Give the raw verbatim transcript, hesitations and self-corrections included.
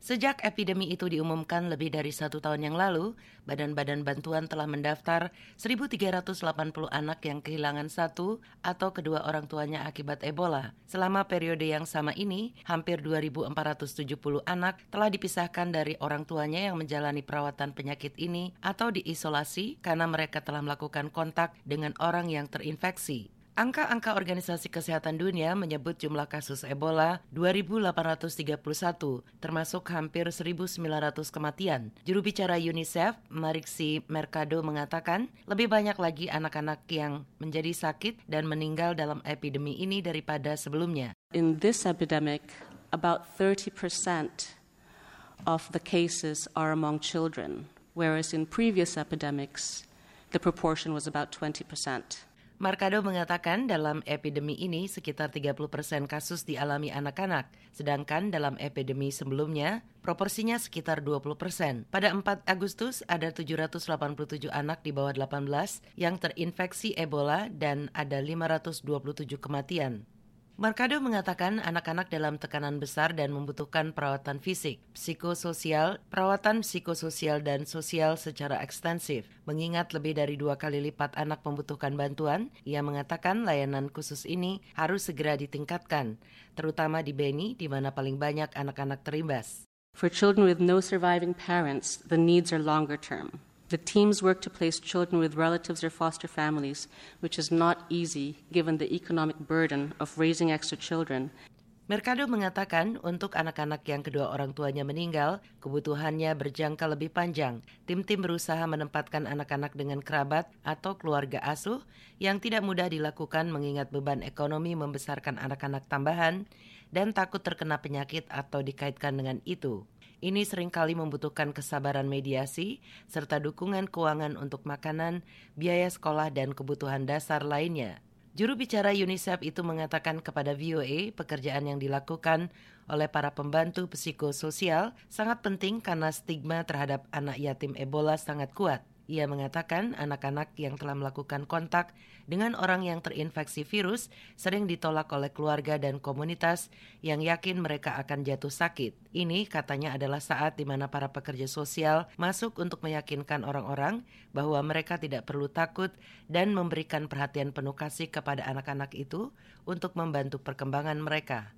Sejak epidemi itu diumumkan lebih dari satu tahun yang lalu, badan-badan bantuan telah mendaftar seribu tiga ratus delapan puluh anak yang kehilangan satu atau kedua orang tuanya akibat Ebola. Selama periode yang sama ini, hampir dua ribu empat ratus tujuh puluh anak telah dipisahkan dari orang tuanya yang menjalani perawatan penyakit ini atau diisolasi karena mereka telah melakukan kontak dengan orang yang terinfeksi. Angka-angka Organisasi Kesehatan Dunia menyebut jumlah kasus Ebola dua ribu delapan ratus tiga puluh satu, termasuk hampir seribu sembilan ratus kematian. Juru bicara UNICEF, Marixie Mercado mengatakan, lebih banyak lagi anak-anak yang menjadi sakit dan meninggal dalam epidemi ini daripada sebelumnya. In this epidemic, about thirty percent of the cases are among children, whereas in previous epidemics, the proportion was about twenty percent. Mercado mengatakan dalam epidemi ini sekitar tiga puluh persen kasus dialami anak-anak, sedangkan dalam epidemi sebelumnya proporsinya sekitar dua puluh persen. Pada empat Agustus ada tujuh ratus delapan puluh tujuh anak di bawah delapan belas yang terinfeksi Ebola dan ada lima ratus dua puluh tujuh kematian. Mercado mengatakan anak-anak dalam tekanan besar dan membutuhkan perawatan fisik, psikososial, perawatan psikososial dan sosial secara ekstensif. Mengingat lebih dari dua kali lipat anak membutuhkan bantuan, ia mengatakan layanan khusus ini harus segera ditingkatkan, terutama di Beni di mana paling banyak anak-anak terimbas. For children with no surviving parents, the needs are longer term. The teams work to place children with relatives or foster families, which is not easy given the economic burden of raising extra children. Mercado mengatakan untuk anak-anak yang kedua orang tuanya meninggal, kebutuhannya berjangka lebih panjang. Tim-tim berusaha menempatkan anak-anak dengan kerabat atau keluarga asuh yang tidak mudah dilakukan mengingat beban ekonomi membesarkan anak-anak tambahan dan takut terkena penyakit atau dikaitkan dengan itu. Ini seringkali membutuhkan kesabaran mediasi serta dukungan keuangan untuk makanan, biaya sekolah dan kebutuhan dasar lainnya. Juru bicara UNICEF itu mengatakan kepada V O A pekerjaan yang dilakukan oleh para pembantu psikososial sangat penting karena stigma terhadap anak yatim Ebola sangat kuat. Ia mengatakan anak-anak yang telah melakukan kontak dengan orang yang terinfeksi virus sering ditolak oleh keluarga dan komunitas yang yakin mereka akan jatuh sakit. Ini katanya adalah saat di mana para pekerja sosial masuk untuk meyakinkan orang-orang bahwa mereka tidak perlu takut dan memberikan perhatian penuh kasih kepada anak-anak itu untuk membantu perkembangan mereka.